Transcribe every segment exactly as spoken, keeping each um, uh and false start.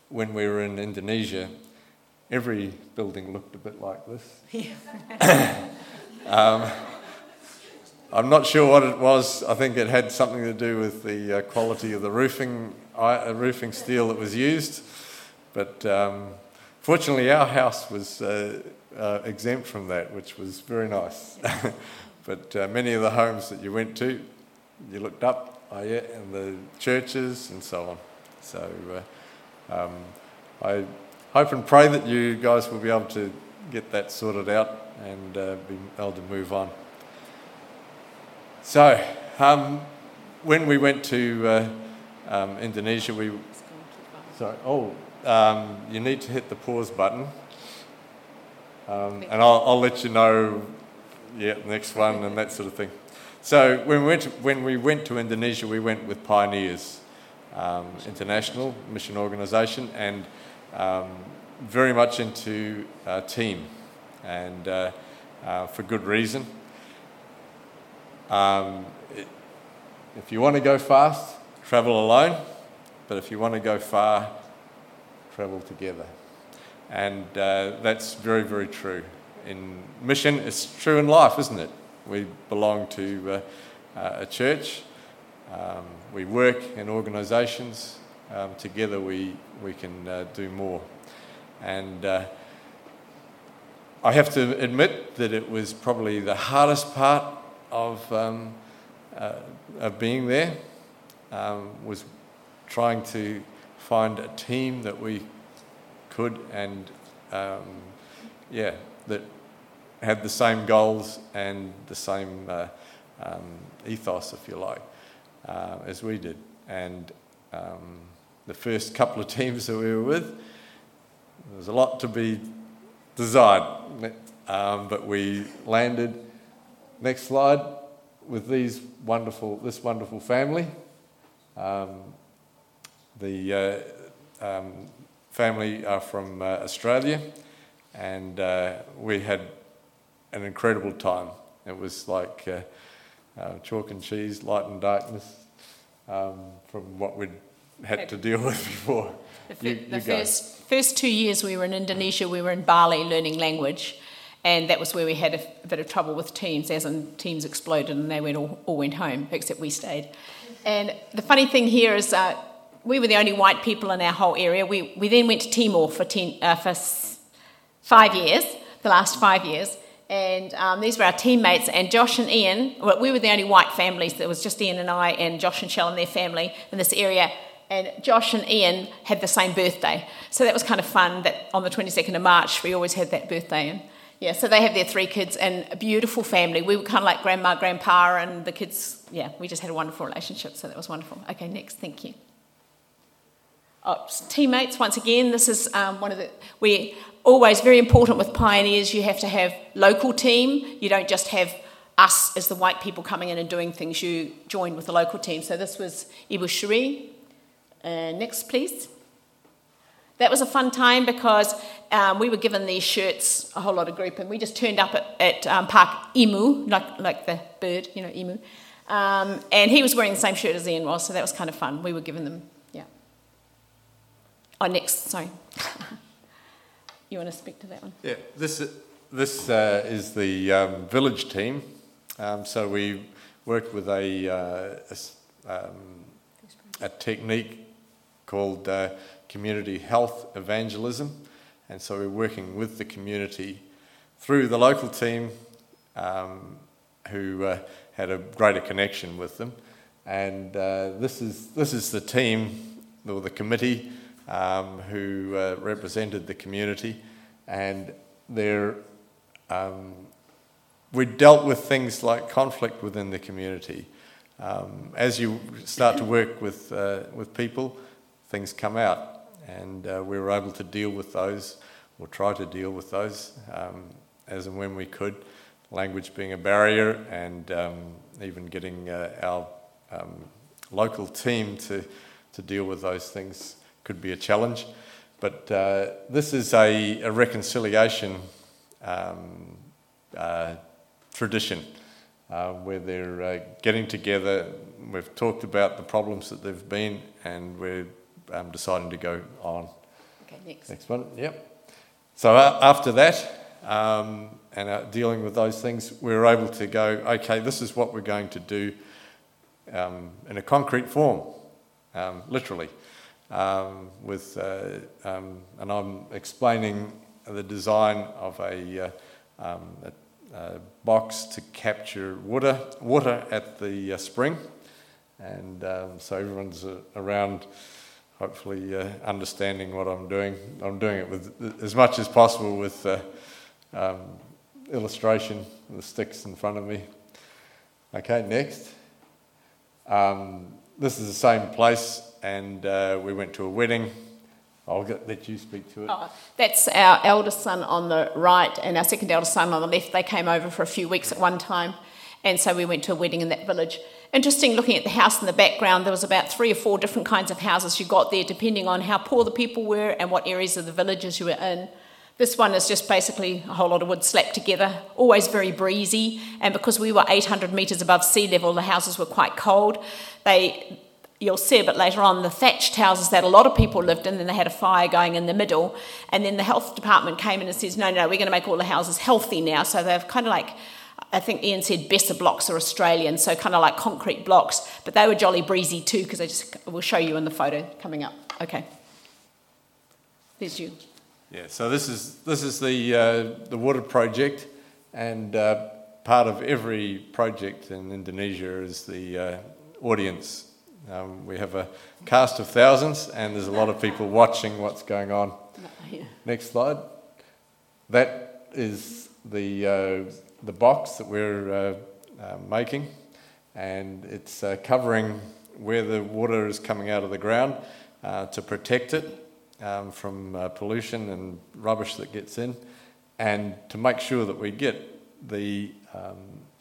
when we were in Indonesia, every building looked a bit like this. um, I'm not sure what it was. I think it had something to do with the uh, quality of the roofing, uh, roofing steel that was used. But um, fortunately, our house was uh, uh, exempt from that, which was very nice. But uh, many of the homes that you went to, you looked up, oh yeah, and the churches and so on. So uh, um, I hope and pray that you guys will be able to get that sorted out and uh, be able to move on. So, um, when we went to uh, um, Indonesia, we... Sorry, oh, um, you need to hit the pause button. Um, and I'll, I'll let you know, yeah, next one and that sort of thing. So, when we went to, when we went to Indonesia, we went with Pioneers um, International Mission Organisation, and um, very much into uh, team, and uh, uh, for good reason. Um, it, if you want to go fast, travel alone, but if you want to go far, travel together. And uh, that's very, very true. In mission, it's true in life, isn't it? We belong to uh, uh, a church, um, we work in organisations, um, together we, we can uh, do more. And uh, I have to admit that it was probably the hardest part of um, uh, of being there, um, was trying to find a team that we could and um, yeah that had the same goals and the same uh, um, ethos, if you like, uh, as we did. And um, the first couple of teams that we were with, there was a lot to be desired, um, but we landed. Next slide, with these wonderful, this wonderful family. Um, the uh, um, family are from uh, Australia, and uh, we had an incredible time. It was like uh, uh, chalk and cheese, light and darkness, um, from what we'd had to deal with before. The, fir- you, the you go. first first two years we were in Indonesia, we were in Bali learning language. And that was where we had a, a bit of trouble with teams, as in teams exploded and they went all, all went home, except we stayed. And the funny thing here is uh, we were the only white people in our whole area. We we then went to Timor for ten, uh, for s- five years, the last five years. And um, these were our teammates. And Josh and Ian, well, we were the only white families. There was just Ian and I and Josh and Shell and their family in this area. And Josh and Ian had the same birthday. So that was kind of fun that on the twenty-second of March, we always had that birthday. And yeah, so they have their three kids and a beautiful family. We were kind of like grandma, grandpa, and the kids, yeah, we just had a wonderful relationship, so that was wonderful. Okay, next, thank you. Oh, teammates, once again, this is um, one of the, we always, very important with Pioneers, you have to have local team. You don't just have us as the white people coming in and doing things, you join with the local team. So this was Ibu Shri. Uh, next, please. That was a fun time because um, we were given these shirts, a whole lot of group, and we just turned up at, at um, Park Emu, like like the bird, you know, emu. Um, and he was wearing the same shirt as Ian was, so that was kind of fun. We were given them, yeah. Oh, next, sorry. You want to speak to that one? Yeah, this this uh, is the um, village team. Um, so we worked with a uh, a, um, a technique called uh, community health evangelism, and so we're working with the community through the local team um, who uh, had a greater connection with them, and uh, this is this is the team or the committee um, who uh, represented the community, and they're um, we dealt with things like conflict within the community. Um, as you start to work with uh, with people, things come out. And uh, we were able to deal with those, or try to deal with those, um, as and when we could. Language being a barrier, and um, even getting uh, our um, local team to, to deal with those things could be a challenge. But uh, this is a, a reconciliation um, uh, tradition uh, where they're uh, getting together. We've talked about the problems that they've been, and we're Um, deciding to go on Okay, next. Next one, yep. So uh, after that, um, and uh, dealing with those things, we were able to go, okay, this is what we're going to do um, in a concrete form, um, literally. Um, with uh, um, and I'm explaining the design of a, uh, um, a, a box to capture water, water at the uh, spring, and um, so everyone's uh, around, hopefully uh, understanding what I'm doing. I'm doing it with as much as possible with uh, um, illustration, the sticks in front of me. Okay, next. Um, this is the same place, and uh, we went to a wedding. I'll get, let you speak to it. Oh, that's our eldest son on the right and our second eldest son on the left. They came over for a few weeks at one time, and so we went to a wedding in that village. Interesting, looking at the house in the background, there was about three or four different kinds of houses you got there, depending on how poor the people were and what areas of the villages you were in. This one is just basically a whole lot of wood slapped together, always very breezy, and because we were eight hundred metres above sea level, the houses were quite cold. They, you'll see a bit later on, the thatched houses that a lot of people lived in, then they had a fire going in the middle, and then the health department came in and says, no, no, we're going to make all the houses healthy now, so they've kind of like, I think Ian said Besser blocks are Australian, so kind of like concrete blocks, but they were jolly breezy too, because I just will show you in the photo coming up. Okay. There's you. Yeah, so this is this is the uh, the water project, and uh, part of every project in Indonesia is the uh, audience. Um, we have a cast of thousands, and there's a lot of people watching what's going on. Yeah. Next slide. That is the uh, the box that we're uh, uh, making, and it's uh, covering where the water is coming out of the ground uh, to protect it um, from uh, pollution and rubbish that gets in, and to make sure that we get the, um,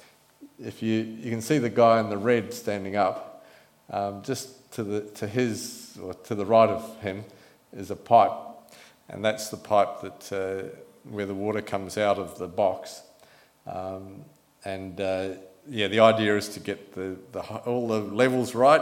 if you, you can see the guy in the red standing up, um, just to the to his, or to the right of him is a pipe, and that's the pipe that uh, where the water comes out of the box. Um, and uh, yeah, the idea is to get the, the all the levels right.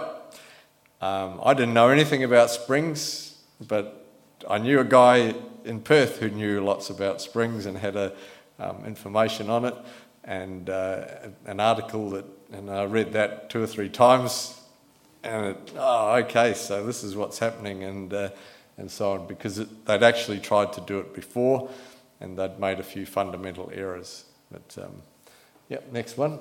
Um, I didn't know anything about springs, but I knew a guy in Perth who knew lots about springs and had a um, information on it, and uh, an article that, and I read that two or three times, and it, oh, okay, so this is what's happening, and uh, and so on, because it, they'd actually tried to do it before, and they'd made a few fundamental errors. But, um, yep, next one.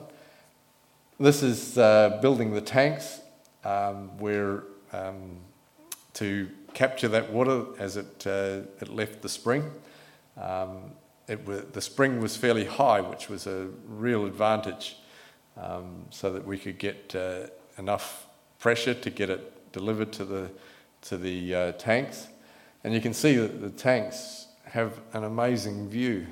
This is uh, building the tanks um, where um, to capture that water as it uh, it left the spring. Um, it was, the spring was fairly high, which was a real advantage, um, so that we could get uh, enough pressure to get it delivered to the to the uh, tanks. And you can see that the tanks have an amazing view.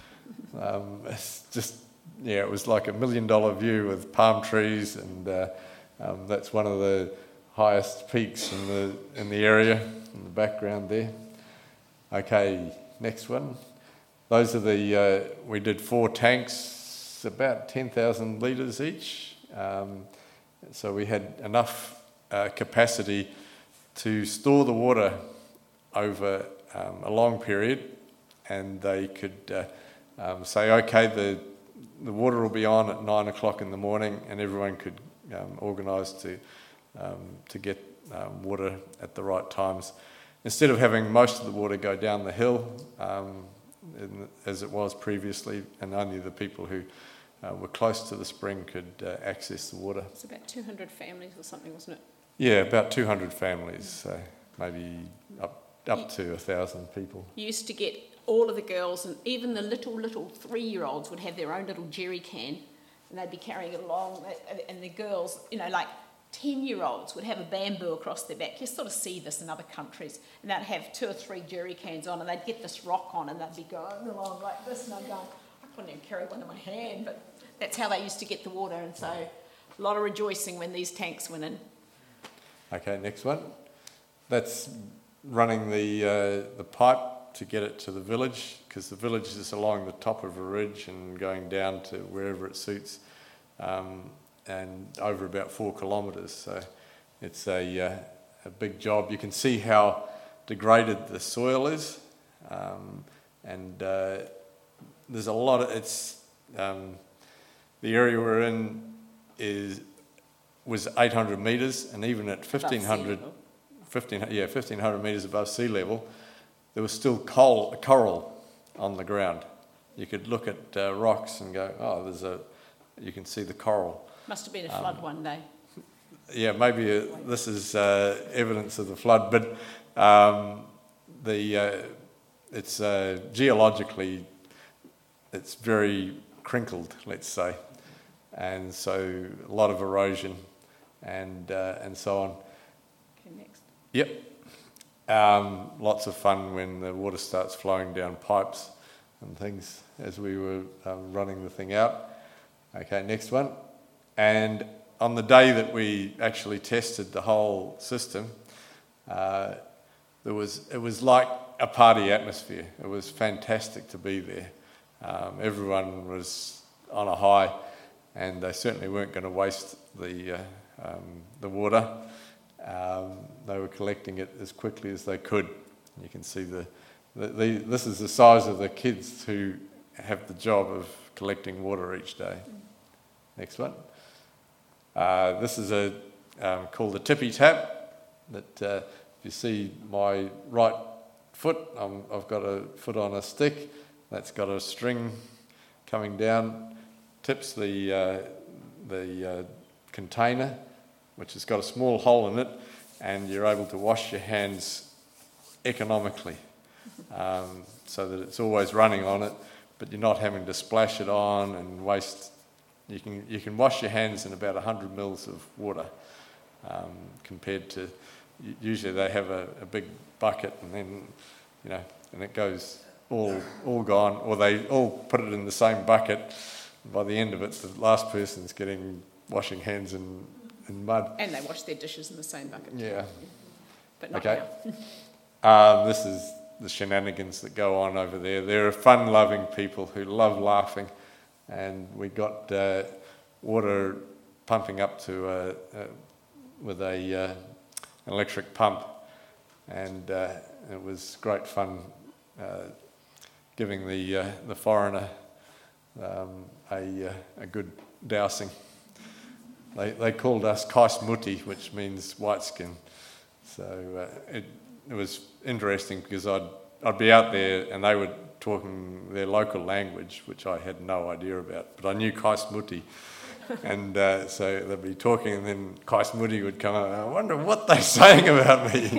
Um, it's just, yeah, it was like a million dollar view with palm trees, and uh, um, that's one of the highest peaks in the in the area in the background there. Okay, next one. Those are the, uh, we did four tanks, about ten thousand litres each. Um, so we had enough uh, capacity to store the water over um, a long period, and they could uh, Um, say, okay, the the water will be on at nine o'clock in the morning, and everyone could um, organise to um, to get um, water at the right times, instead of having most of the water go down the hill um, in, as it was previously, and only the people who uh, were close to the spring could uh, access the water. It's about two hundred families or something, wasn't it? Yeah, about two hundred families, so maybe up up to a thousand people. You used to get all of the girls, and even the little, little three-year-olds would have their own little jerry can, and they'd be carrying it along, and the girls, you know, like ten-year-olds would have a bamboo across their back. You sort of see this in other countries, and they'd have two or three jerry cans on, and they'd get this rock on, and they'd be going along like this, and I'm going, I couldn't even carry one in my hand, but that's how they used to get the water, and so a lot of rejoicing when these tanks went in. Okay, next one. That's running the uh, the pipe to get it to the village, because the village is along the top of a ridge and going down to wherever it suits, um, and over about four kilometres. So it's a uh, a big job. You can see how degraded the soil is, um, and uh, there's a lot of it's um, the area we're in is was eight hundred metres, and even at fifteen hundred, fifteen yeah fifteen hundred metres above sea level, there was still coal, coral on the ground. You could look at uh, rocks and go, oh, there's a, you can see the coral. Must have been a flood um, one day. Yeah, maybe a, this is uh, evidence of the flood, but um, the uh, it's uh, geologically it's very crinkled, let's say, and so a lot of erosion and uh, and so on. Okay, next. Yep. Um, lots of fun when the water starts flowing down pipes and things as we were um, running the thing out. Okay, next one. And on the day that we actually tested the whole system, uh, there was it was like a party atmosphere. It was fantastic to be there. Um, everyone was on a high, and they certainly weren't going to waste the uh, um, the water. Um, they were collecting it as quickly as they could. You can see the, the, the this is the size of the kids who have the job of collecting water each day. Next one. Uh, this is a um, called the tippy tap. That uh, if you see my right foot, I'm, I've got a foot on a stick. That's got a string coming down, tips the uh, the uh, container, which has got a small hole in it, and you're able to wash your hands economically, um, so that it's always running on it, but you're not having to splash it on and waste. You can you can wash your hands in about one hundred mils of water, um, compared to usually they have a, a big bucket and then you know and it goes all all gone, or they all put it in the same bucket. By the end of it, the last person's getting washing hands in, in mud. And they wash their dishes in the same bucket. Yeah. But not okay. now. um, this is the shenanigans that go on over there. They're fun-loving people who love laughing. And we got uh, water pumping up to uh, uh, with a uh, electric pump, and uh, it was great fun uh, giving the uh, the foreigner um, a uh, a good dousing. They they called us kaismuti, which means white skin. So uh, it it was interesting because I'd I'd be out there and they were talking their local language, which I had no idea about, but I knew kaismuti. And uh, so they'd be talking and then kaismuti would come out. I wonder what they're saying about me.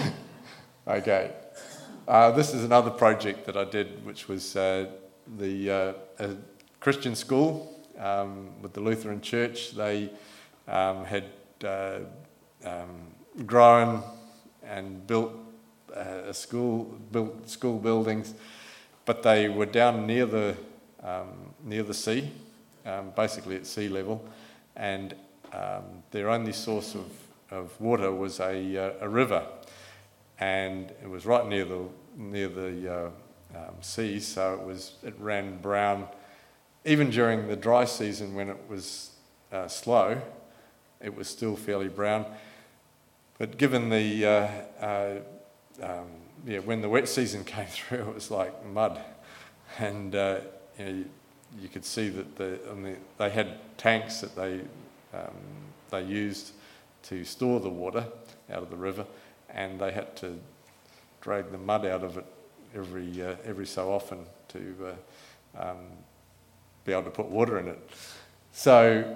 Okay. Uh, this is another project that I did, which was uh, the uh, a Christian school um, with the Lutheran Church. They um, had uh, um, grown and built uh, a school, built school buildings, but they were down near the um, near the sea, um, basically at sea level, and um, their only source of, of water was a, uh, a river, and it was right near the near the uh, um, sea, so it was it ran brown. Even during the dry season when it was uh, slow, it was still fairly brown. But given the uh, uh, um, yeah, when the wet season came through, it was like mud, and uh, you know, you, you could see that the, on the they had tanks that they um, they used to store the water out of the river, and they had to drag the mud out of it every uh, every so often to uh, um, be able to put water in it. So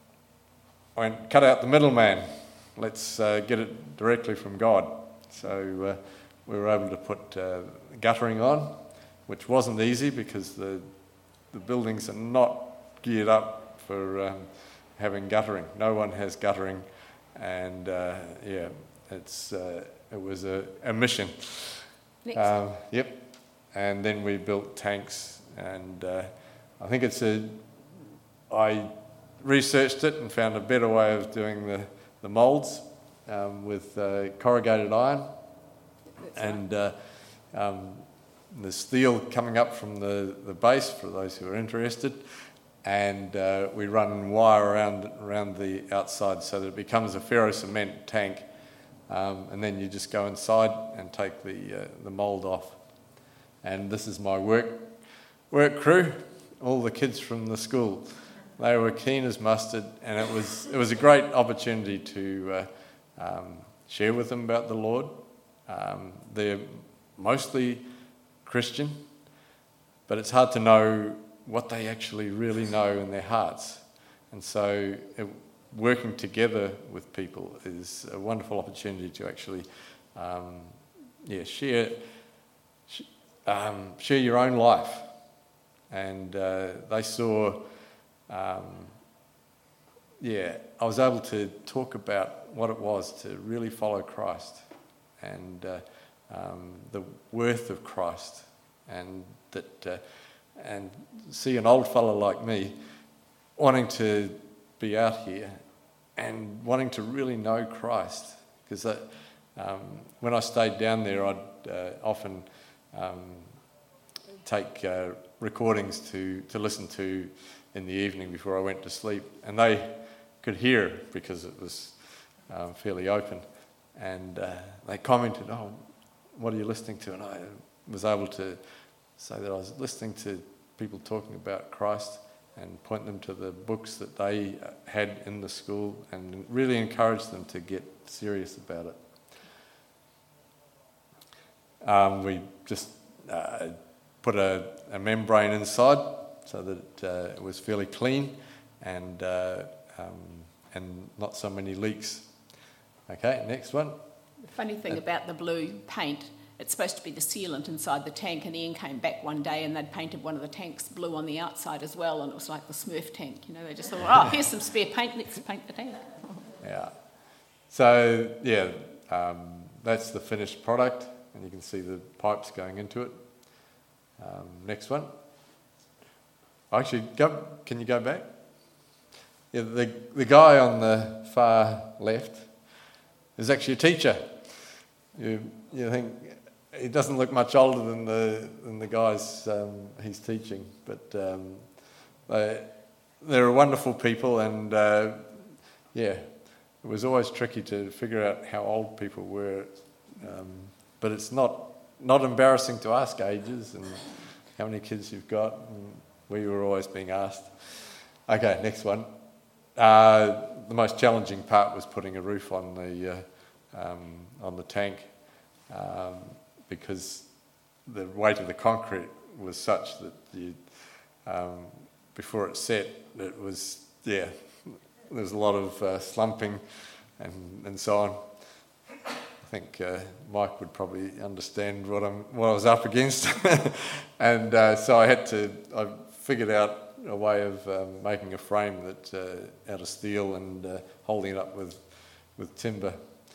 I went, cut out the middleman. Let's uh, get it directly from God. So uh, we were able to put uh, guttering on, which wasn't easy because the the buildings are not geared up for um, having guttering. No one has guttering, and uh, yeah, it's uh, it was a, a mission. Um, yep, and then we built tanks, and uh, I think it's a. I researched it and found a better way of doing the the moulds um, with uh, corrugated iron. That's and uh, um, the steel coming up from the, the base for those who are interested, and uh, we run wire around around the outside so that it becomes a ferro cement tank um, and then you just go inside and take the uh, the mould off. And this is my work work crew, all the kids from the school. They were keen as mustard, and it was it was a great opportunity to uh, um, share with them about the Lord. Um, they're mostly Christian, but it's hard to know what they actually really know in their hearts. And so it, working together with people is a wonderful opportunity to actually um, yeah, share, sh- um, share your own life. And uh, they saw, um, yeah, I was able to talk about what it was to really follow Christ and uh, um, the worth of Christ, and that uh, and see an old fella like me wanting to be out here and wanting to really know Christ. Because um, when I stayed down there, I'd uh, often um, take uh, recordings to, to listen to in the evening before I went to sleep, and they could hear because it was um, fairly open, and uh, they commented, "Oh, what are you listening to?" And I was able to say that I was listening to people talking about Christ and point them to the books that they had in the school and really encourage them to get serious about it. Um, we just uh, put a, a membrane inside so that uh, it was fairly clean and uh, um, and not so many leaks. Okay, next one. The funny thing uh, about the blue paint, it's supposed to be the sealant inside the tank, and Ian came back one day and they'd painted one of the tanks blue on the outside as well, and it was like the Smurf tank, you know, they just thought, oh, here's some spare paint, let's paint the tank. Yeah. So, yeah, um, that's the finished product, and you can see the pipes going into it. Um, next one. Actually, go, can you go back? Yeah, the, the guy on the far left is actually a teacher. You, you think... He doesn't look much older than the than the guys um, he's teaching, but um, they, they're wonderful people, and uh, yeah, it was always tricky to figure out how old people were, um, but it's not not embarrassing to ask ages and how many kids you've got. And we were always being asked. Okay, next one. Uh, the most challenging part was putting a roof on the uh, um, on the tank. Um, because the weight of the concrete was such that you, um, before it set, it was, yeah, there was a lot of uh, slumping and, and so on. I think uh, Mike would probably understand what I'm what I was up against. And uh, so I had to, I figured out a way of um, making a frame that uh, out of steel and uh, holding it up with, with timber.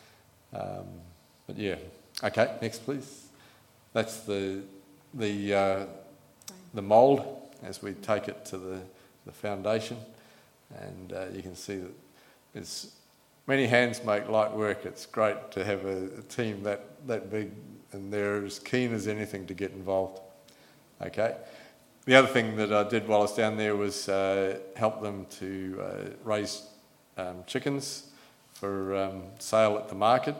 Um, but yeah, okay, next please. That's the the uh, the mould as we take it to the, the foundation, and uh, you can see that it's many hands make light work. It's great to have a, a team that, that big, and they're as keen as anything to get involved. Okay. The other thing that I did while I was down there was uh, help them to uh, raise um, chickens for um, sale at the market.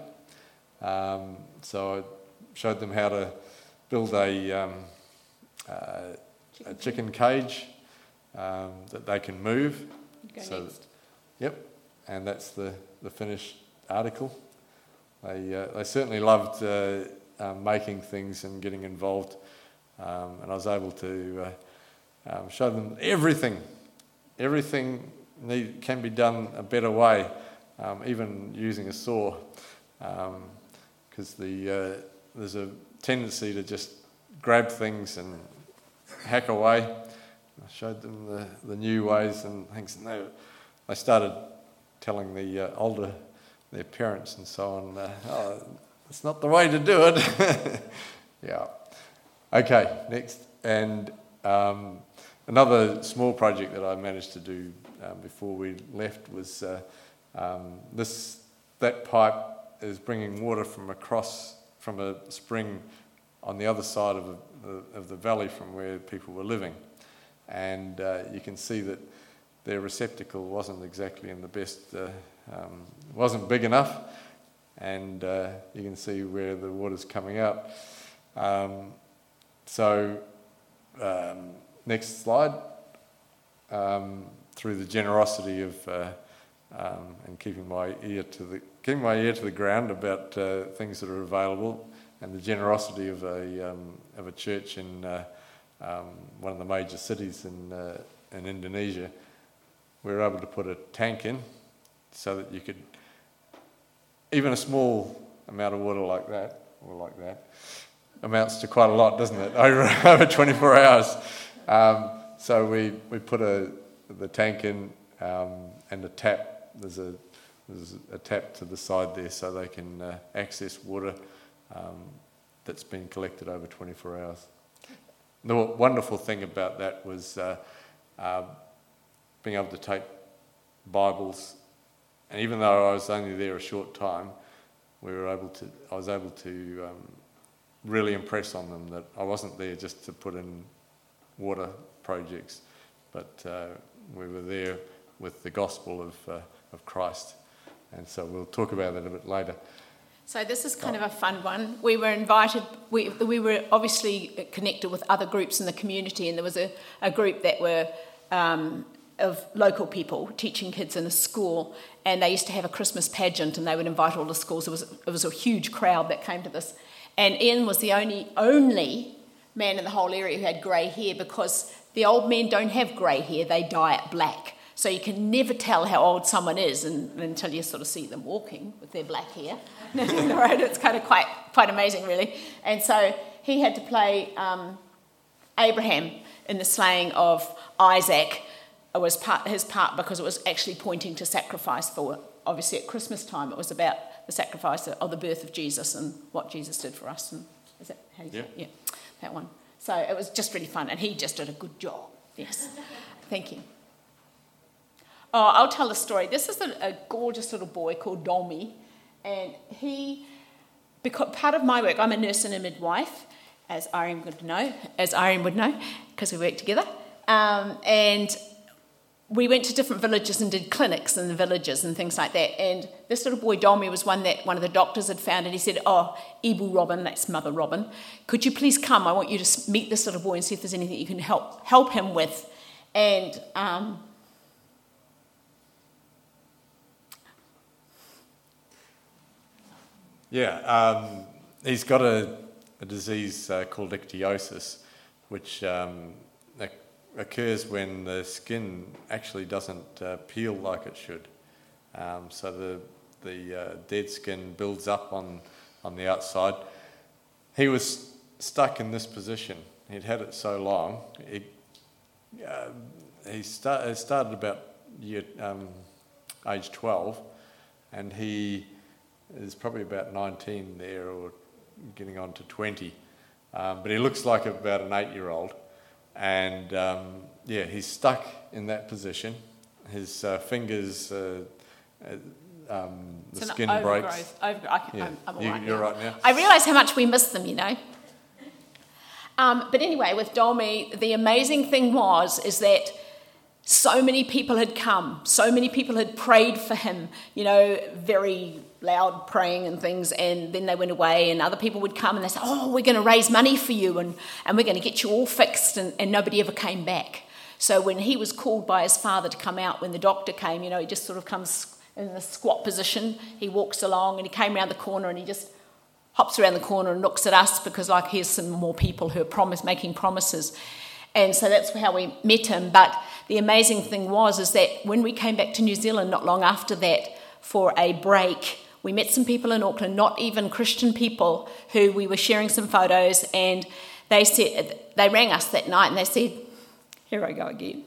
Um, so I showed them how to build a, um, uh, chicken, a chicken cage um, that they can move. Go so next. That, yep, and that's the, the finished article. They uh, they certainly loved uh, um, making things and getting involved, um, and I was able to uh, um, show them everything. Everything need, can be done a better way, um, even using a saw, because um, the uh, there's a tendency to just grab things and hack away. I showed them the, the new ways and things, and they, they started telling the uh, older, their parents and so on, uh, oh, it's not the way to do it. Yeah. Okay, next. And um, another small project that I managed to do um, before we left was uh, um, this. That pipe is bringing water from across from a spring on the other side of the, of the valley from where people were living. And uh, you can see that their receptacle wasn't exactly in the best, uh, um, wasn't big enough. and uh, you can see where the water's coming out. Um, so, um, next slide. Um, through the generosity of uh, um, and keeping my ear to the keeping my ear to the ground about uh, things that are available, and the generosity of a um, of a church in uh, um, one of the major cities in uh, in Indonesia, we were able to put a tank in so that you could, even a small amount of water like that or like that amounts to quite a lot, doesn't it? Over over twenty-four hours. Um, so we we put a the tank in um, and a tap. There's a there's a tap to the side there, so they can uh, access water um, that's been collected over twenty-four hours. The wonderful thing about that was uh, uh, being able to take Bibles, and even though I was only there a short time, we were able to. I was able to um, really impress on them that I wasn't there just to put in water projects, but uh, we were there with the gospel of uh, of Christ, and so we'll talk about that a bit later. So this is kind of a fun one. We were invited, we we were obviously connected with other groups in the community, and there was a, a group that were um, of local people teaching kids in a school, and they used to have a Christmas pageant, and they would invite all the schools. It was it was a huge crowd that came to this, and Ian was the only only man in the whole area who had grey hair, because the old men don't have grey hair, they dye it black. So you can never tell how old someone is and, until you sort of see them walking with their black hair in the road. It's kind of quite quite amazing, really. And so he had to play um, Abraham in the slaying of Isaac. It was part, his part, because it was actually pointing to sacrifice for, obviously at Christmas time, it was about the sacrifice of the birth of Jesus and what Jesus did for us. And is that how you say it? Yeah, that one. So it was just really fun, and he just did a good job. Yes, thank you. Oh, I'll tell a story. This is a, a gorgeous little boy called Dolmy, and he, because part of my work, I'm a nurse and a midwife, as Irene would know, as Irene would know, because we work together. Um, and we went to different villages and did clinics in the villages and things like that. And this little boy, Dolmy, was one that one of the doctors had found, and he said, "Oh, Ibu Robin, that's Mother Robin, could you please come? I want you to meet this little boy and see if there's anything you can help help him with." And um, yeah, um, he's got a, a disease uh, called ichthyosis, which um, occurs when the skin actually doesn't uh, peel like it should. Um, so the the uh, dead skin builds up on, on the outside. He was stuck in this position. He'd had it so long. It, uh, he start, it started about year, um, age twelve, and he is probably about nineteen there, or getting on to twenty. Um, but he looks like about an eight-year-old. And um, yeah, he's stuck in that position. His uh, fingers, uh, uh, um, the it's skin an breaks. Over, I can, yeah. I'm, I'm all you, right you're now. right now. I realise how much we miss them, you know. Um, but anyway, with Dolmy, the amazing thing was is that so many people had come, so many people had prayed for him, you know, very loud praying and things, and then they went away, and other people would come and they said, "Oh, we're going to raise money for you, and, and we're going to get you all fixed," and, and nobody ever came back. So when he was called by his father to come out, when the doctor came, you know, he just sort of comes in the squat position, he walks along, and he came around the corner, and he just hops around the corner and looks at us, because like, here's some more people who are promise, making promises. And so that's how we met him. But the amazing thing was is that when we came back to New Zealand not long after that for a break, we met some people in Auckland, not even Christian people, who we were sharing some photos, and they said, they rang us that night and they said, "Here I go again."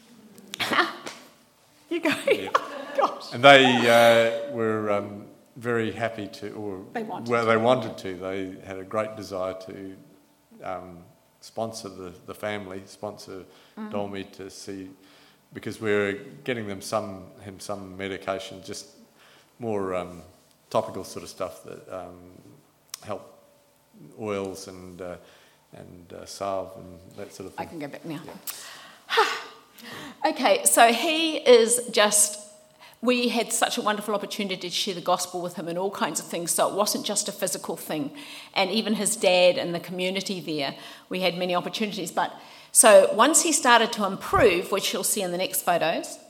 You go. Yeah. Gosh. And they uh, were um, very happy to, or they wanted well, to. they wanted to. They had a great desire to um, sponsor the, the family, sponsor mm. Dolmy to see, because we were getting them some him some medication, just more um, topical sort of stuff that um, help, oils and uh, and uh, salve and that sort of thing. I can go back now. Yeah. Okay, so he is just we had such a wonderful opportunity to share the gospel with him and all kinds of things, so it wasn't just a physical thing. And even his dad and the community there, we had many opportunities. But so once he started to improve, which you'll see in the next photos,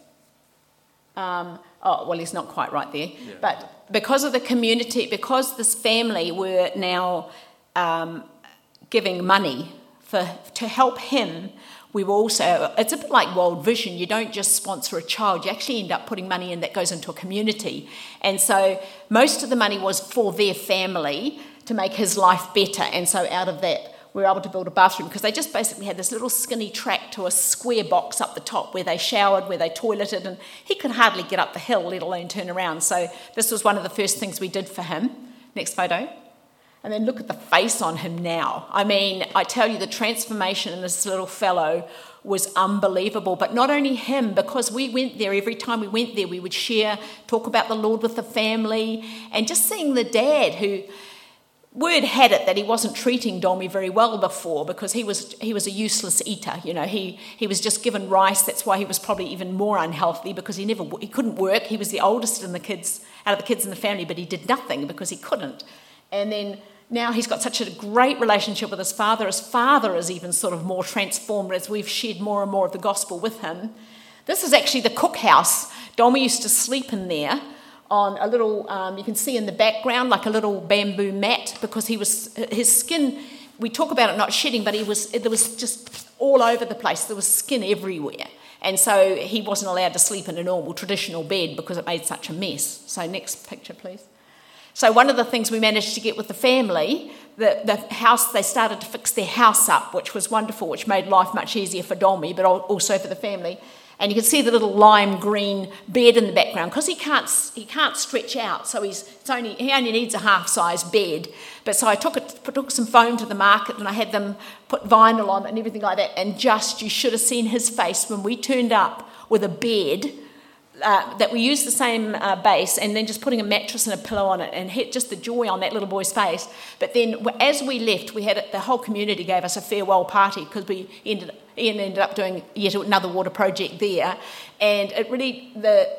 um, oh, well, he's not quite right there, yeah. But because of the community, because this family were now um, giving money for to help him, we were also, it's a bit like World Vision, you don't just sponsor a child, you actually end up putting money in that goes into a community. And so most of the money was for their family to make his life better. And so out of that, we were able to build a bathroom, because they just basically had this little skinny track to a square box up the top where they showered, where they toileted, and he could hardly get up the hill, let alone turn around. So this was one of the first things we did for him. Next photo. And then look at the face on him now. I mean, I tell you, the transformation in this little fellow was unbelievable. But not only him, because we went there, every time we went there, we would share, talk about the Lord with the family, and just seeing the dad who, word had it that he wasn't treating Dolmy very well before, because he was he was a useless eater. You know, he he was just given rice. That's why he was probably even more unhealthy, because he never he couldn't work. He was the oldest in the kids out of the kids in the family, but he did nothing because he couldn't. And then now he's got such a great relationship with his father. His father is even sort of more transformed as we've shared more and more of the gospel with him. This is actually the cookhouse. Dolmy used to sleep in there on a little, um, you can see in the background, like a little bamboo mat, because he was, his skin, we talk about it not shedding, but he was, there was just all over the place. There was skin everywhere. And so he wasn't allowed to sleep in a normal traditional bed because it made such a mess. So next picture, please. So one of the things we managed to get with the family, the, the house, they started to fix their house up, which was wonderful, which made life much easier for Dolmy, but also for the family. And you can see the little lime green bed in the background, because he can't he can't stretch out, so he's it's only he only needs a half-size bed. But so I took it took some foam to the market, and I had them put vinyl on it and everything like that. And just you should have seen his face when we turned up with a bed. Uh, that we used the same uh, base, and then just putting a mattress and a pillow on it, and hit just the joy on that little boy's face. But then as we left, we had the whole community gave us a farewell party, because we ended Ian ended up doing yet another water project there, and it really the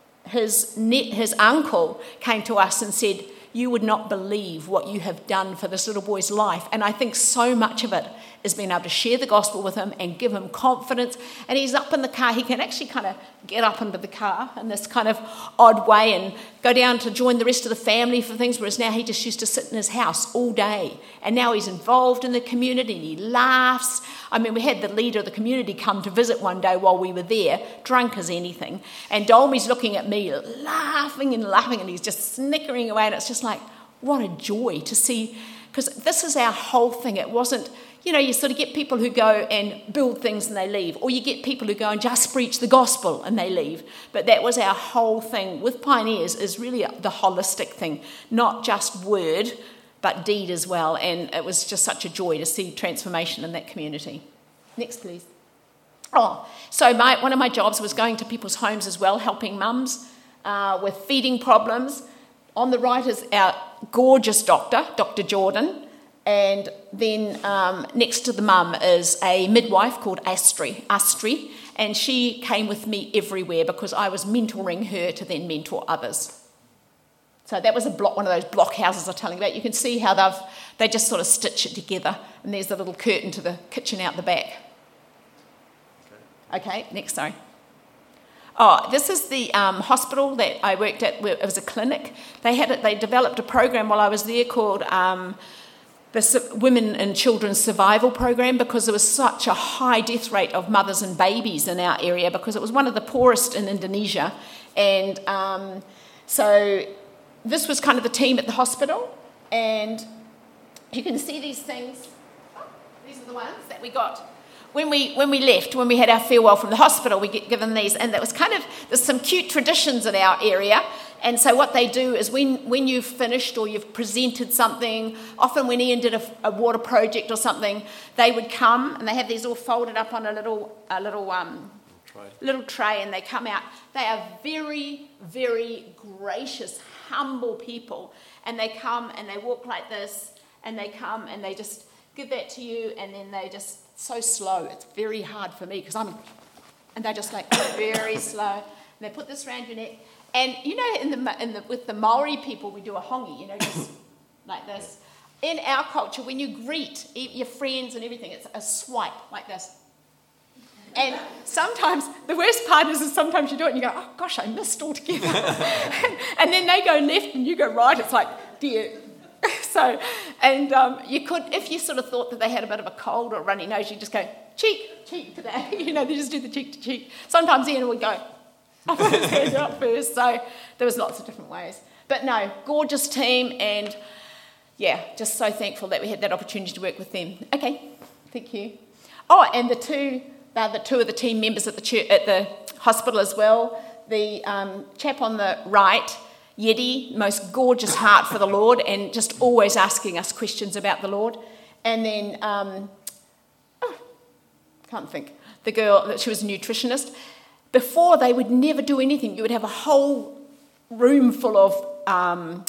his net, his uncle came to us and said, "You would not believe what you have done for this little boy's life." And I think so much of it is being able to share the gospel with him and give him confidence. And he's up in the car. He can actually kind of get up into the car in this kind of odd way and go down to join the rest of the family for things, whereas now he just used to sit in his house all day. And now he's involved in the community and he laughs. I mean, we had the leader of the community come to visit one day while we were there, drunk as anything. And Dolmy's looking at me, laughing and laughing, and he's just snickering away. And it's just like, what a joy to see, because this is our whole thing. It wasn't, you know, you sort of get people who go and build things and they leave, or you get people who go and just preach the gospel and they leave. But that was our whole thing with Pioneers, is really the holistic thing, not just word, but deed as well. And it was just such a joy to see transformation in that community. Next, please. Oh, so my, one of my jobs was going to people's homes as well, helping mums uh, with feeding problems. On the right is our gorgeous doctor, Doctor Jordan. And then um, next to the mum is a midwife called Astri, Astri, and she came with me everywhere because I was mentoring her to then mentor others. So that was a block, one of those block houses I was telling you about. You can see how they've they just sort of stitch it together, and there's the little curtain to the kitchen out the back. Okay, okay next, sorry. Oh, this is the um, hospital that I worked at. It was a clinic. They had it, they developed a program while I was there called Um, the Women and Children's Survival Program, because there was such a high death rate of mothers and babies in our area, because it was one of the poorest in Indonesia. And um, so this was kind of the team at the hospital, and you can see these things. Oh, these are the ones that we got. When we when we left, when we had our farewell from the hospital, we get given these, and that was kind of, there's some cute traditions in our area. And so what they do is when, when you've finished or you've presented something, often when Ian did a, a water project or something, they would come and they have these all folded up on a little a little um tray. little tray, and they come out. They are very, very gracious, humble people, and they come and they walk like this, and they come and they just give that to you, and then they just, so slow. It's very hard for me because I'm, and they're just like very slow. And they put this around your neck, And you know, in the, in the with the Maori people, we do a hongi, you know, just like this. In our culture, when you greet your friends and everything, it's a swipe like this. And sometimes, the worst part is, is sometimes you do it and you go, oh gosh, I missed altogether. and, and then they go left and you go right. It's like, dear. so, and um, you could, if you sort of thought that they had a bit of a cold or a runny nose, you just go, cheek, cheek today. you know, they just do the cheek to cheek. Sometimes Ian would go, I put his hand up first. So there was lots of different ways. But no, gorgeous team, and yeah, just so thankful that we had that opportunity to work with them. Okay, thank you. Oh, and the two, uh, the two of the team members at the church, at the hospital as well. The um, chap on the right, Yeti, most gorgeous heart for the Lord, and just always asking us questions about the Lord. And then, um, oh, can't think, the girl, she was a nutritionist. Before, they would never do anything. You would have a whole room full of um,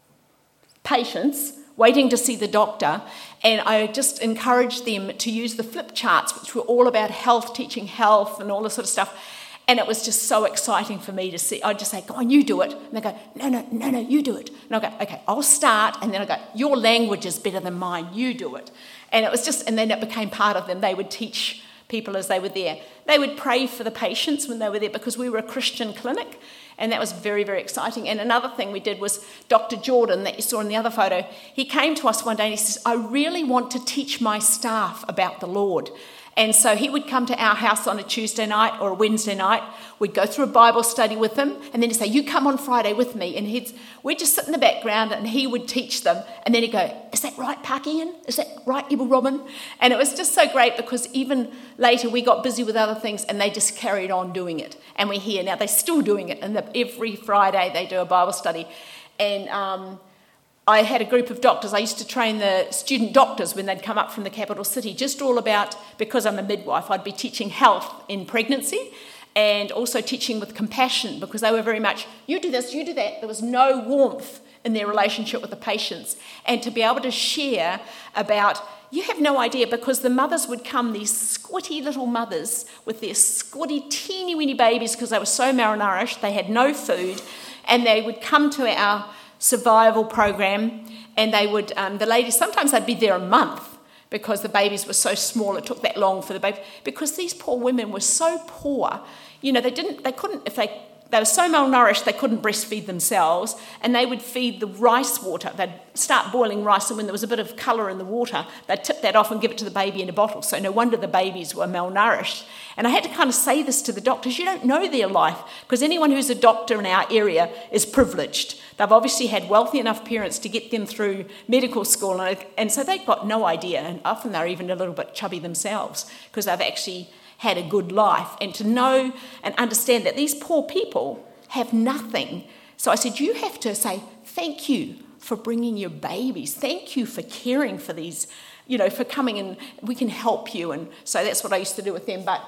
patients waiting to see the doctor, and I just encouraged them to use the flip charts, which were all about health, teaching health and all this sort of stuff. And it was just so exciting for me to see. I'd just say, go on, you do it. And they go, no, no, no, no, you do it. And I'll go, okay, I'll start. And then I go, your language is better than mine, you do it. And it was just, and then it became part of them. They would teach people as they were there. They would pray for the patients when they were there, because we were a Christian clinic, and that was very, very exciting. And another thing we did was Doctor Jordan, that you saw in the other photo, he came to us one day and he says, I really want to teach my staff about the Lord. And so he would come to our house on a Tuesday night or a Wednesday night. We'd go through a Bible study with him, and then he'd say, you come on Friday with me. And he'd, we'd just sit in the background and he would teach them. And then he'd go, is that right, Pakian? Is that right, Ibu Robin? And it was just so great, because even later we got busy with other things and they just carried on doing it. And we're here now, they're still doing it. And every Friday they do a Bible study. And um, I had a group of doctors. I used to train the student doctors when they'd come up from the capital city, just all about, because I'm a midwife, I'd be teaching health in pregnancy and also teaching with compassion, because they were very much, you do this, you do that. There was no warmth in their relationship with the patients. And to be able to share about, you have no idea, because the mothers would come, these squitty little mothers with their squitty, teeny weeny babies, because they were so malnourished, they had no food, and they would come to our survival program, and they would, um, the ladies, sometimes they'd be there a month, because the babies were so small, it took that long for the baby, because these poor women were so poor, you know, they didn't, they couldn't, if they, they were so malnourished, they couldn't breastfeed themselves, and they would feed the rice water. They'd start boiling rice, and when there was a bit of colour in the water, they'd tip that off and give it to the baby in a bottle, so no wonder the babies were malnourished. And I had to kind of say this to the doctors, you don't know their life, because anyone who's a doctor in our area is privileged. They've obviously had wealthy enough parents to get them through medical school, and, and so they've got no idea, and often they're even a little bit chubby themselves, because they've actually had a good life. And to know and understand that these poor people have nothing. So I said, you have to say, thank you for bringing your babies. Thank you for caring for these, you know, for coming, and we can help you. And so that's what I used to do with them, but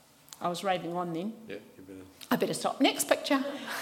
I was raving on then. Yeah, you better. I better stop. Next picture.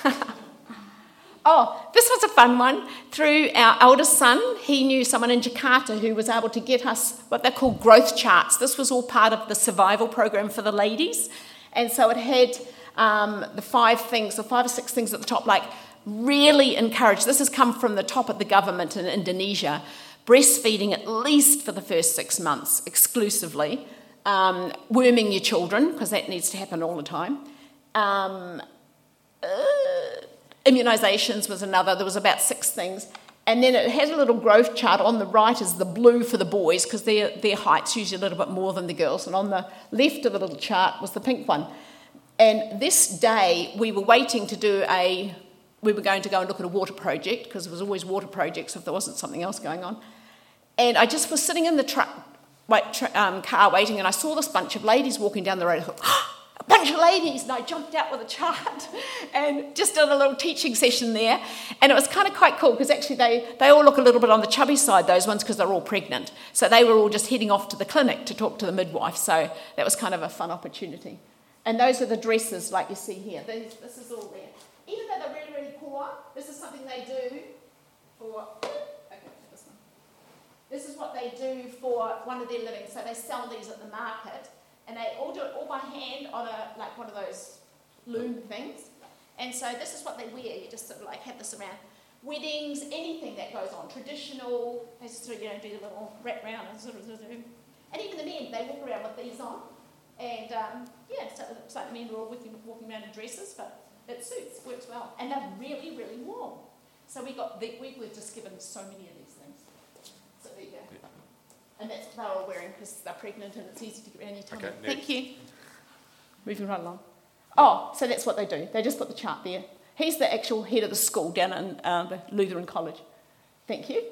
Oh, this was a fun one. Through our eldest son, he knew someone in Jakarta who was able to get us what they call growth charts. This was all part of the survival program for the ladies. And so it had um, the five things, the five or six things at the top, like really encourage. This has come from the top of the government in Indonesia. Breastfeeding at least for the first six months exclusively. Um, worming your children, because that needs to happen all the time. Um... Uh, Immunisations was another. There was about six things. And then it had a little growth chart. On the right is the blue for the boys, because their, their height's usually a little bit more than the girls. And on the left of the little chart was the pink one. And this day, we were waiting to do a... We were going to go and look at a water project, because there was always water projects if there wasn't something else going on. And I just was sitting in the truck, wait, tr- um, car waiting, and I saw this bunch of ladies walking down the road. I thought, oh, a bunch of ladies, and I jumped out with a chart and just did a little teaching session there. And it was kind of quite cool, because actually they, they all look a little bit on the chubby side, those ones, because they're all pregnant. So they were all just heading off to the clinic to talk to the midwife. So that was kind of a fun opportunity. And those are the dresses like you see here. These, this is all there. Even though they're really, really poor, this is something they do for... Okay, this one. This is what they do for one of their livings. So they sell these at the market. And they all do it all by hand on a like one of those loom things. And so this is what they wear. You just sort of like have this around weddings, anything that goes on, traditional. They just sort of, you know, do a little wrap round and sort of, and even the men, they walk around with these on. And um, yeah, so it looks like men are all walking, walking around in dresses, but it suits, works well, and they're really, really warm. So we got the, we were just given so many of these things. So there you go. Yeah. And that's what they're all wearing because they're pregnant and it's easy to get around your tummy. Okay, thank you. Moving right along. Oh, so that's what they do. They just put the chart there. He's the actual head of the school down in uh, the Lutheran College. Thank you.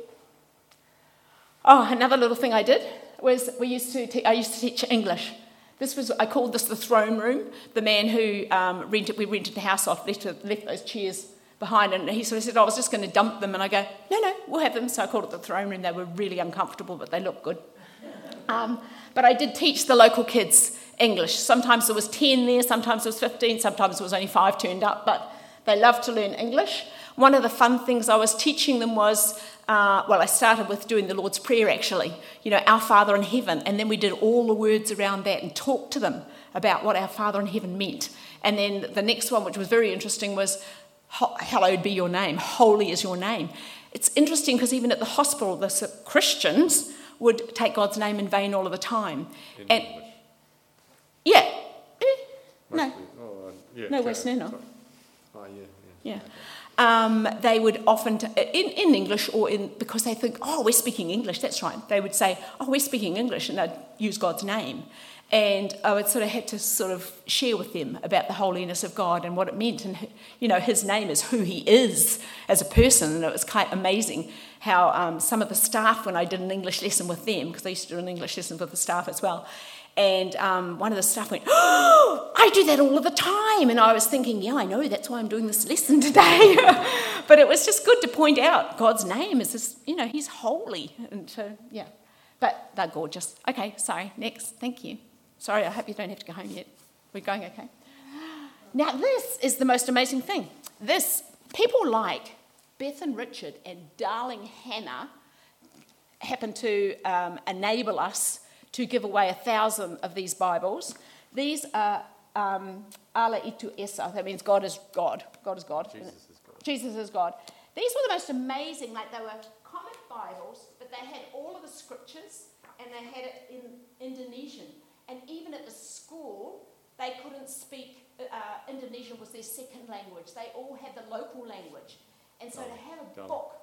Oh, another little thing I did was we used to te- I used to teach English. This was I called this the throne room. The man who um, rented we rented the house off left, left those chairs behind, and he sort of said, oh, I was just going to dump them, and I go, no, no, we'll have them. So I called it the throne room. They were really uncomfortable, but they looked good. Um, but I did teach the local kids English. Sometimes there was ten there, sometimes there was fifteen, sometimes there was only five turned up, but they loved to learn English. One of the fun things I was teaching them was, uh, well, I started with doing the Lord's Prayer, actually. You know, Our Father in Heaven, and then we did all the words around that and talked to them about what Our Father in Heaven meant. And then the next one, which was very interesting, was, hallowed be your name, holy is your name. It's interesting because even at the hospital, the Christians would take God's name in vain all of the time. In and English. Yeah. Eh, no. Oh, uh, yeah, no, okay. West no. Oh, yeah, yeah. Yeah. Um, they would often, t- in, in English or in, because they think, oh, we're speaking English, that's right. They would say, oh, we're speaking English, and they'd use God's name. And I would sort of had to sort of share with them about the holiness of God and what it meant. And, you know, his name is who he is as a person. And it was quite amazing how um, some of the staff, when I did an English lesson with them, because I used to do an English lesson with the staff as well, and um, one of the staff went, oh, I do that all of the time. And I was thinking, yeah, I know, that's why I'm doing this lesson today. But it was just good to point out God's name is this, you know, he's holy. And so, yeah. But they're gorgeous. Okay, sorry, next, thank you. Sorry, I hope you don't have to go home yet. We're going okay. Now, this is the most amazing thing. This, people like Beth and Richard and darling Hannah happen to um, enable us to give away a thousand of these Bibles. These are um, Ala Itu Esa. That means God is God. God is God. Jesus is God. Jesus is God. These were the most amazing, like they were comic Bibles, but they had all of the scriptures and they had it in Indonesian. And even at the school, they couldn't speak, uh, Indonesian was their second language. They all had the local language. And so oh, to have a done. book,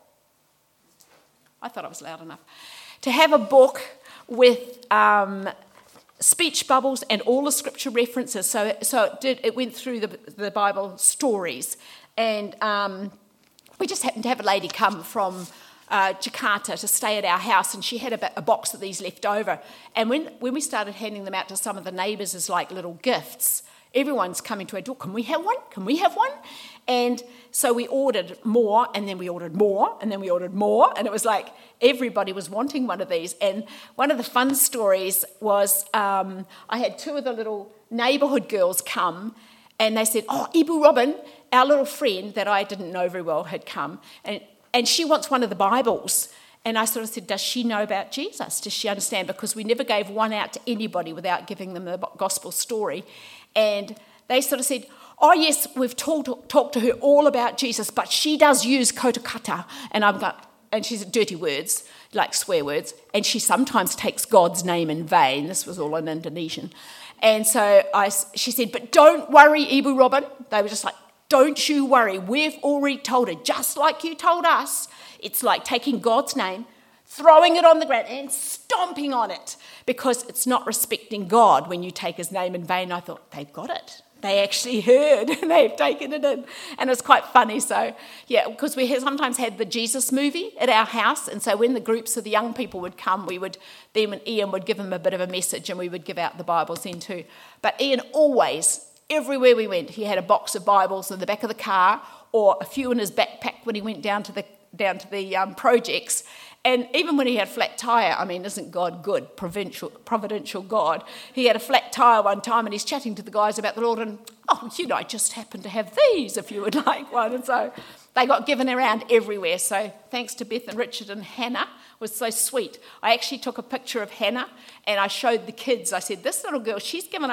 I thought I was loud enough, to have a book with um, speech bubbles and all the scripture references. So, so it, did, it went through the, the Bible stories. And um, we just happened to have a lady come from Uh, Jakarta to stay at our house, and she had a, a box of these left over. And when, when we started handing them out to some of the neighbours as like little gifts, everyone's coming to our door, can we have one? Can we have one? And so we ordered more, and then we ordered more, and then we ordered more, and it was like everybody was wanting one of these. And one of the fun stories was um, I had two of the little neighbourhood girls come, and they said, oh, Ibu Robin, our little friend that I didn't know very well had come, and And she wants one of the Bibles. And I sort of said, does she know about Jesus? Does she understand? Because we never gave one out to anybody without giving them the gospel story. And they sort of said, oh, yes, we've talked, talked to her all about Jesus, but she does use kotakata. And I'm going, and she's dirty words, like swear words. And she sometimes takes God's name in vain. This was all in Indonesian. And so I, she said, but don't worry, Ibu Robin. They were just like, don't you worry, we've already told her, just like you told us. It's like taking God's name, throwing it on the ground and stomping on it, because it's not respecting God when you take his name in vain. I thought, they've got it. They actually heard and they've taken it in. And it was quite funny. So, yeah, because we sometimes had the Jesus movie at our house. And so when the groups of the young people would come, we would, them and Ian would give them a bit of a message, and we would give out the Bibles then too. But Ian always, everywhere we went, he had a box of Bibles in the back of the car, or a few in his backpack when he went down to the down to the um, projects. And even when he had a flat tyre, I mean, isn't God good, providential, providential God? He had a flat tyre one time, and he's chatting to the guys about the Lord, and, oh, you know, I just happen to have these if you would like one. And so they got given around everywhere. So thanks to Beth and Richard and Hannah, it was so sweet. I actually took a picture of Hannah, and I showed the kids. I said, this little girl, she's given up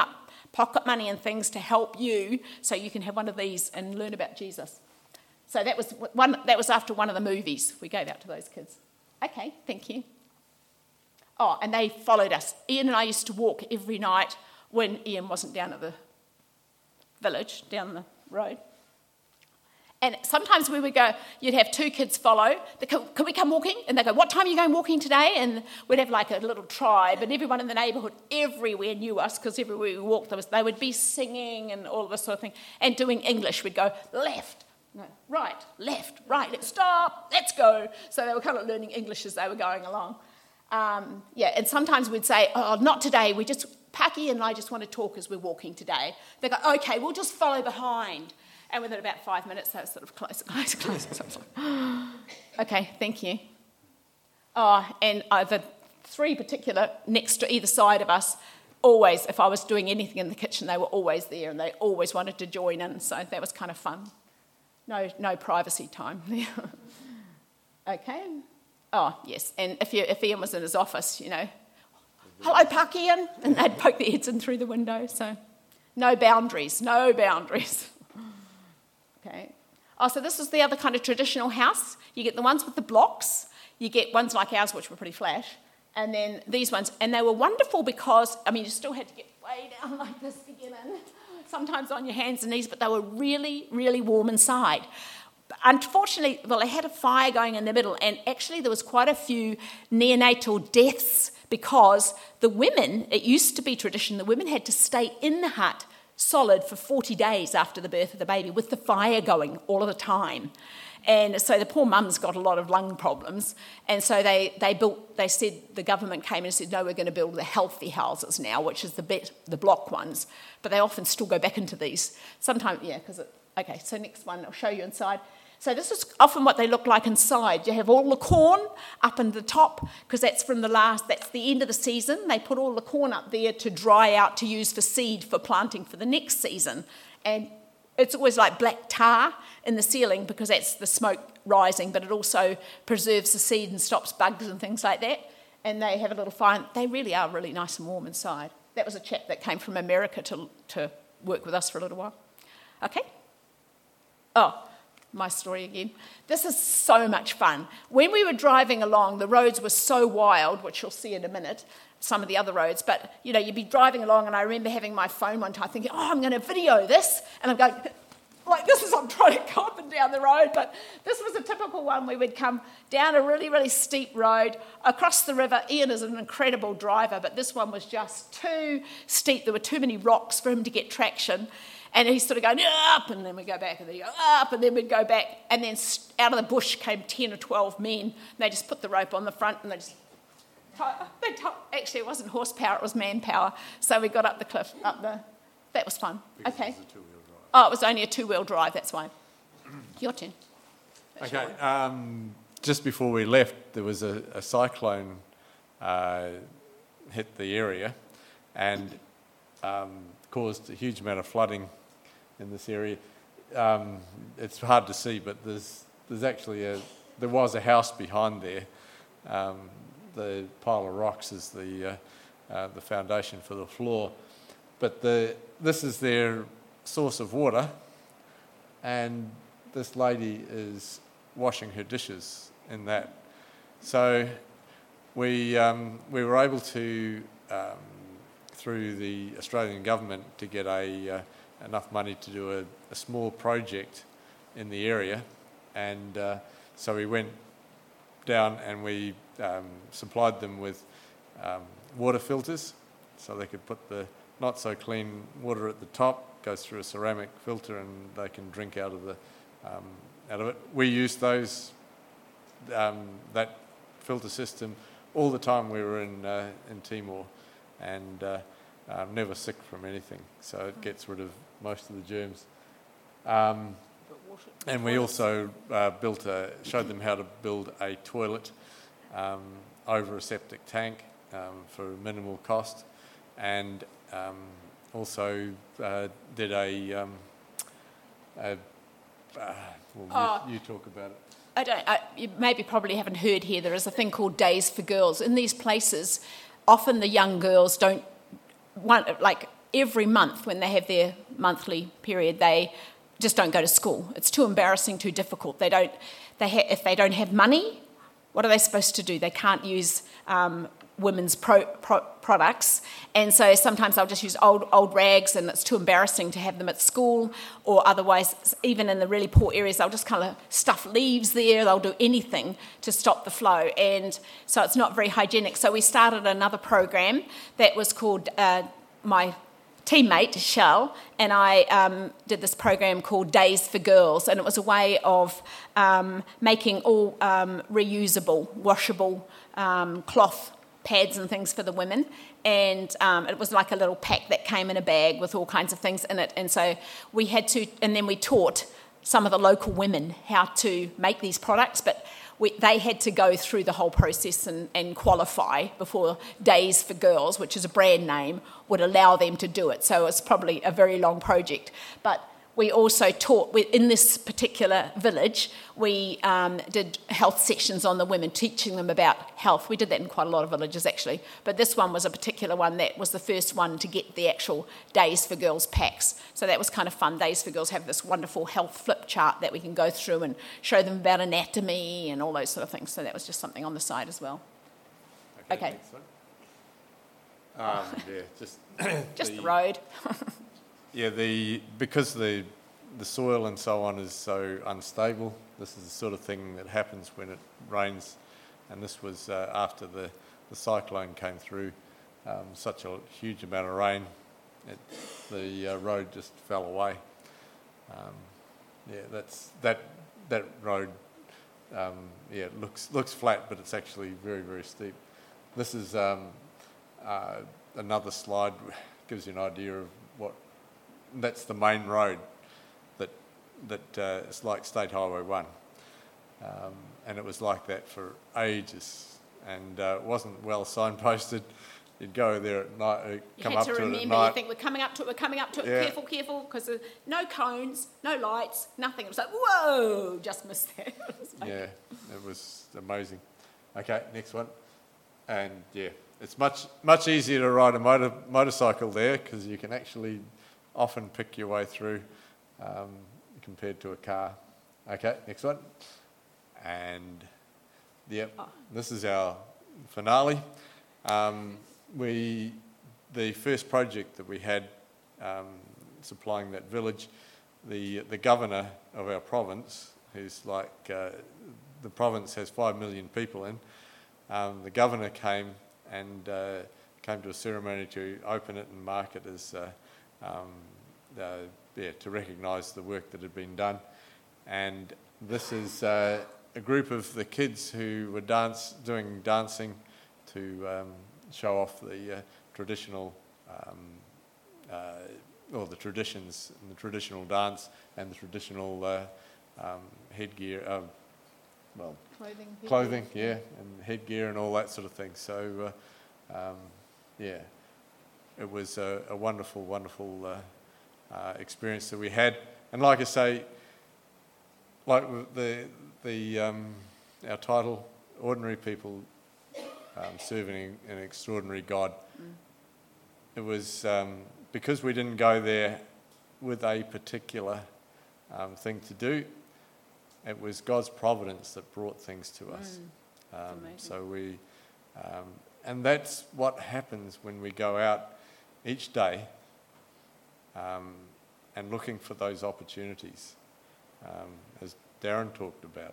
pocket money and things to help you so you can have one of these and learn about Jesus. So that was one. That was after one of the movies we gave out to those kids. Okay, thank you. Oh, and they followed us. Ian and I used to walk every night when Ian wasn't down at the village, down the road. And sometimes we would go, you'd have two kids follow. They go, can we come walking? And they go, what time are you going walking today? And we'd have like a little tribe, and everyone in the neighbourhood everywhere knew us because everywhere we walked, there was, they would be singing and all this sort of thing. And doing English, we'd go, left, no, right, left, right, stop, let's go. So they were kind of learning English as they were going along. Um, yeah, and sometimes we'd say, oh, not today, we just, Paki and I just want to talk as we're walking today. They go, okay, we'll just follow behind. And within about five minutes, they were sort of closer, closer, closer. So I was like, okay, thank you. Oh, and uh, the three particular next to either side of us, always, if I was doing anything in the kitchen, they were always there and they always wanted to join in. So that was kind of fun. No, no privacy time there. Okay. Oh, yes. And if, you, if Ian was in his office, you know, hello, Puck, Ian. And they'd poke their heads in through the window. So no boundaries, no boundaries. Okay. Oh, so this is the other kind of traditional house. You get the ones with the blocks. You get ones like ours, which were pretty flash. And then these ones. And they were wonderful because, I mean, you still had to get way down like this to get in. Sometimes on your hands and knees, but they were really, really warm inside. Unfortunately, well, they had a fire going in the middle, and actually there was quite a few neonatal deaths because the women, it used to be tradition, the women had to stay in the hut solid for forty days after the birth of the baby with the fire going all of the time. And so the poor mums got a lot of lung problems. And so they, they built, they said, the government came and said, no, we're going to build the healthy houses now, which is the bit, the block ones. But they often still go back into these. Sometimes, yeah, because, okay, so next one, I'll show you inside. So this is often what they look like inside. You have all the corn up in the top, because that's from the last, that's the end of the season. They put all the corn up there to dry out to use for seed for planting for the next season. And it's always like black tar in the ceiling because that's the smoke rising, but it also preserves the seed and stops bugs and things like that. And they have a little fire. They really are really nice and warm inside. That was a chap that came from America to, to work with us for a little while. Okay. Oh. My story again. This is so much fun. When we were driving along, the roads were so wild, which you'll see in a minute, some of the other roads, but, you know, you'd be driving along, and I remember having my phone one time thinking, oh, I'm going to video this, and I'm going, like this as I'm trying to go up and down the road, but this was a typical one. We would come down a really, really steep road, across the river. Ian is an incredible driver, but this one was just too steep. There were too many rocks for him to get traction. And he's sort of going up, and then we go back, and then you go up, and then we'd go back. And then out of the bush came ten or twelve men. And they just put the rope on the front, and they just... They t- actually, it wasn't horsepower, it was manpower. So we got up the cliff, up the... That was fun. Because okay. It was a two-wheel drive. Oh, it was only a two-wheel drive, that's why. Your turn. That's okay. Um, just before we left, there was a, a cyclone uh, hit the area and um, caused a huge amount of flooding in this area. Um, it's hard to see, but there's there's actually a there was a house behind there. Um, the pile of rocks is the uh, uh, the foundation for the floor, but the this is their source of water, and this lady is washing her dishes in that. So we um, we were able to um, through the Australian government to get a uh, enough money to do a, a small project in the area, and uh, so we went down and we um, supplied them with um, water filters so they could put the not so clean water at the top, goes through a ceramic filter, and they can drink out of the um, out of it. We used those um, that filter system all the time we were in uh, in Timor, and uh, I'm never sick from anything, so it gets rid of most of the germs. Um, and we also uh, built a, showed them how to build a toilet um, over a septic tank um, for minimal cost, and um, also uh, did a, um, a uh, well, oh. you, you talk about it. I don't. I, you maybe probably haven't heard here. There is a thing called Days for Girls. In these places, often the young girls don't want, like, every month when they have their monthly period, they just don't go to school. It's too embarrassing, too difficult. They don't. They ha- if they don't have money, what are they supposed to do? They can't use um, women's pro, pro, products, and so sometimes they'll just use old old rags, and it's too embarrassing to have them at school. Or otherwise, even in the really poor areas, they'll just kind of stuff leaves there. They'll do anything to stop the flow, and so it's not very hygienic. So we started another program that was called uh, my teammate, Shell, and I um, did this program called Days for Girls, and it was a way of um, making all um, reusable, washable um, cloth pads and things for the women, and um, it was like a little pack that came in a bag with all kinds of things in it, and so we had to, and then we taught some of the local women how to make these products, but We, they had to go through the whole process and, and qualify before Days for Girls, which is a brand name, would allow them to do it. So it's probably a very long project. But we also taught, in this particular village, we um, did health sessions on the women, teaching them about health. We did that in quite a lot of villages, actually. But this one was a particular one that was the first one to get the actual Days for Girls packs. So that was kind of fun. Days for Girls have this wonderful health flip chart that we can go through and show them about anatomy and all those sort of things. So that was just something on the side as well. Okay. Okay. Next one. Um, yeah, just just the, the road. Yeah, the because the the soil and so on is so unstable. This is the sort of thing that happens when it rains, and this was uh, after the, the cyclone came through. Um, such a huge amount of rain, it, the uh, road just fell away. Um, yeah, that's that that road. Um, yeah, it looks looks flat, but it's actually very very steep. This is um, uh, another slide. Gives you an idea of what. That's the main road that that uh, it's like State Highway one, um, and it was like that for ages, and uh, it wasn't well signposted. You'd go there at night, uh, you come had up to to remember, it at night. You think we're coming up to it, we're coming up to it, Yeah. careful, careful, because no cones, no lights, nothing. It was like, whoa, just missed that. It was like, Yeah, it was amazing. Okay, next one, and yeah, it's much much easier to ride a motor motorcycle there because you can actually often pick your way through um, compared to a car. Okay, next one. And, yep, Oh. this is our finale. Um, we, the first project that we had um, supplying that village, the the governor of our province, who's like, uh, the province has five million people in, um, the governor came and uh, came to a ceremony to open it and mark it as uh, Um, uh, yeah, to recognise the work that had been done. And this is uh, a group of the kids who were dance, doing dancing to um, show off the uh, traditional, um, uh, or the traditions, and the traditional dance and the traditional uh, um, headgear, uh, well, Clothing. clothing, yeah, and headgear and all that sort of thing. So, uh, um, yeah. It was a, a wonderful, wonderful uh, uh, experience that we had, and like I say, like the the um, our title, ordinary people um, serving an extraordinary God. Mm. It was um, because we didn't go there with a particular um, thing to do. It was God's providence that brought things to us. Mm. Um, so we, um, and that's what happens when we go out each day um, and looking for those opportunities. Um, as Darren talked about,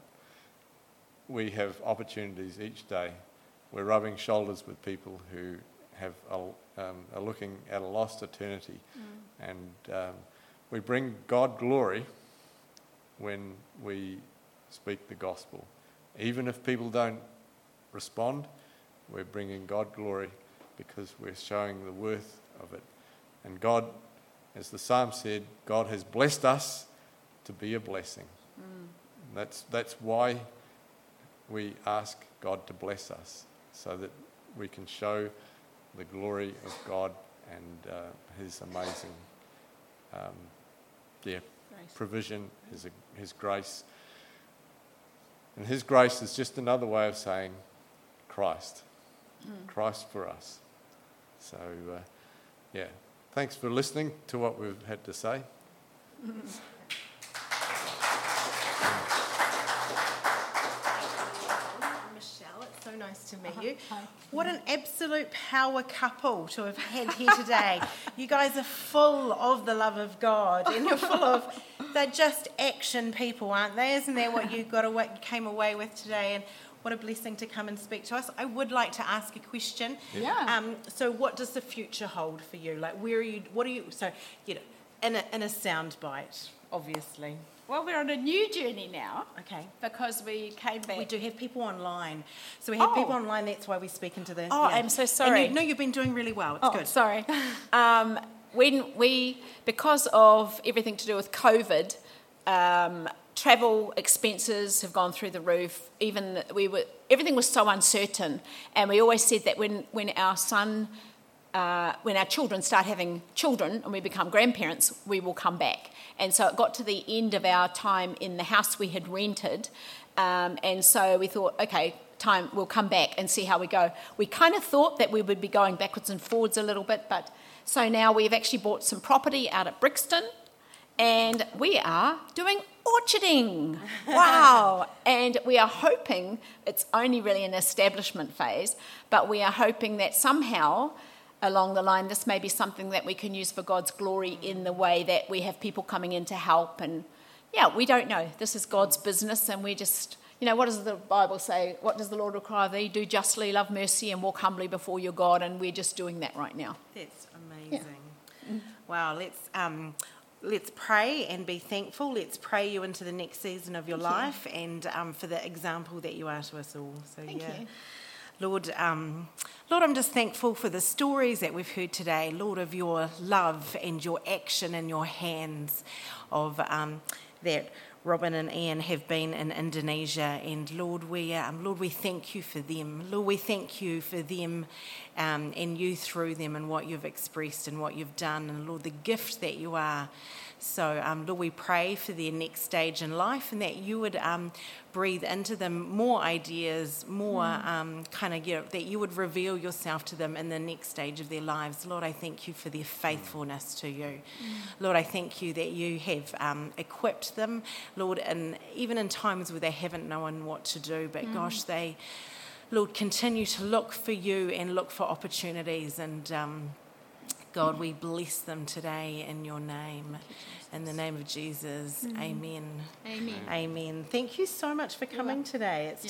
we have opportunities each day. We're rubbing shoulders with people who have a, um, are looking at a lost eternity, mm. and um, we bring God glory when we speak the gospel. Even if people don't respond, we're bringing God glory because we're showing the worth of it. And God, as the psalm said, God has blessed us to be a blessing. Mm. That's that's why we ask God to bless us, so that we can show the glory of God and uh, His amazing um, yeah, provision, His His grace. And His grace is just another way of saying Christ, mm. Christ for us. So. Uh, Yeah, thanks for listening to what we've had to say. Michelle, it's so nice to meet Uh-huh. you. Hi. What an absolute power couple to have had here today. You guys are full of the love of God, and you're full of, they're just action people, aren't they? Isn't that what you got away, came away with today? And what a blessing to come and speak to us. I would like to ask a question. Yeah. Um, so what does the future hold for you? Like, where are you, what are you, so, you know, in a, in a sound bite, obviously. Well, we're on a new journey now Okay. because we came back. We do have people online. So we have Oh. people online, that's why we speak into the... Oh, I'm so sorry. And you, no, you've been doing really well. It's Oh, good. sorry. um, when we, because of everything to do with COVID, um, travel expenses have gone through the roof. Even we were, everything was so uncertain, and we always said that when when our son, uh, when our children start having children and we become grandparents, we will come back. And so it got to the end of our time in the house we had rented, um, and so we thought, okay, time we'll come back and see how we go. We kind of thought that we would be going backwards and forwards a little bit, but so now we've actually bought some property out at Brixton, and we are doing orcharding. Wow. And we are hoping, it's only really an establishment phase, but we are hoping that somehow along the line this may be something that we can use for God's glory in the way that we have people coming in to help. And yeah, we don't know. This is God's business, and we just, you know, what does the Bible say? What does the Lord require of thee? Do justly, love mercy, and walk humbly before your God. And we're just doing that right now. That's amazing. Wow, let's um, let's pray and be thankful. Let's pray you into the next season of your Thank you. life, and um, for the example that you are to us all. So Thank yeah. you. Lord, um, Lord, I'm just thankful for the stories that we've heard today, Lord, of your love and your action and your hands, of um, that Robin and Ian have been in Indonesia, and Lord, we um, Lord, we thank you for them. Lord, we thank you for them um, and you through them and what you've expressed and what you've done, and Lord, the gift that you are. So, um, Lord, we pray for their next stage in life, and that you would um, breathe into them more ideas, more mm. um, kind of, you know, that you would reveal yourself to them in the next stage of their lives. Lord, I thank you for their faithfulness to you. Mm. Lord, I thank you that you have um, equipped them, Lord, and even in times where they haven't known what to do, but mm. gosh, they, Lord, continue to look for you and look for opportunities, and um, God, we bless them today in your name. In the name of Jesus, mm. amen. Amen. Amen. Thank you so much for coming today. It's